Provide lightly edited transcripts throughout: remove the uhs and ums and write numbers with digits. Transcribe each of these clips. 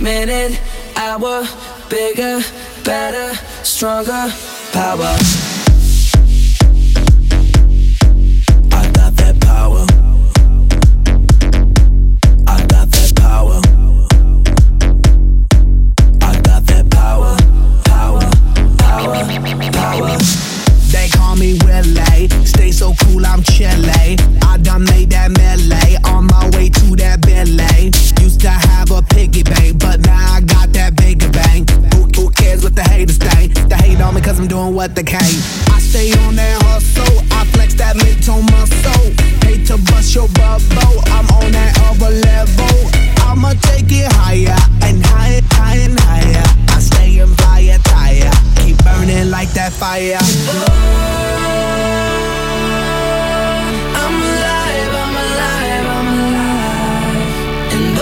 minute, hour, bigger, better, stronger, power. I got that power. I got that power. I got that power, power, power, power. They call me Willie, stay so cool, I'm chilly. I done made that melee, on my way to that Bentley. Used to have a piggy bank, but now I got that bigger bang. Who cares what the haters think? They hate on me cause I'm doing what they can. I stay on that hustle, I flex that mid-tone muscle. Hate to bust your bubble, I'm on that other level. I'ma take it higher and higher, higher and higher. I stay in fire tire, keep burning like that fire. I'm alive, I'm alive, I'm alive. And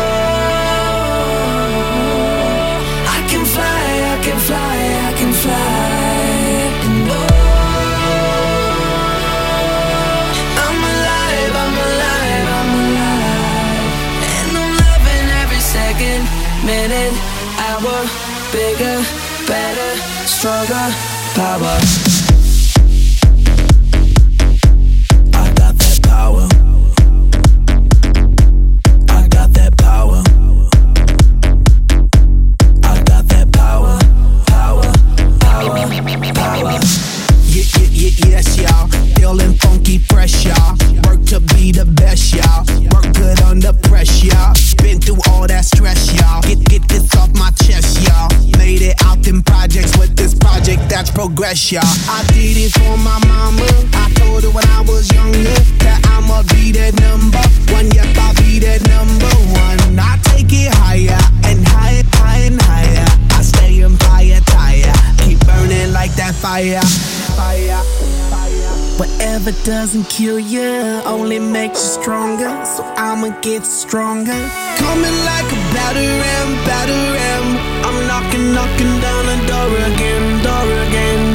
I can fly, I can fly, I can fly. And I'm alive, I'm alive, I'm alive. And I'm loving every second, minute, hour, bigger, better, stronger, power. I got that power. I got that power. I got that power, power, power, power. Yes, y'all. Feeling funky, fresh, y'all. Work to be the best, y'all. Work good under pressure, y'all. Been through all that stress, y'all. Get this off my chest, y'all. Made it out in projects with this project that's progress, y'all. I did it for my mama. I told her when I was younger that I'ma be that number one. Yep, I'll be that number one. I take it higher and higher, higher and higher. I stay in fire tire, keep burning like that fire. Fire, fire. Whatever doesn't kill you only makes you stronger. So I'ma get stronger. Coming like a batter ram, batter ram. I'm knocking down the door again, door again.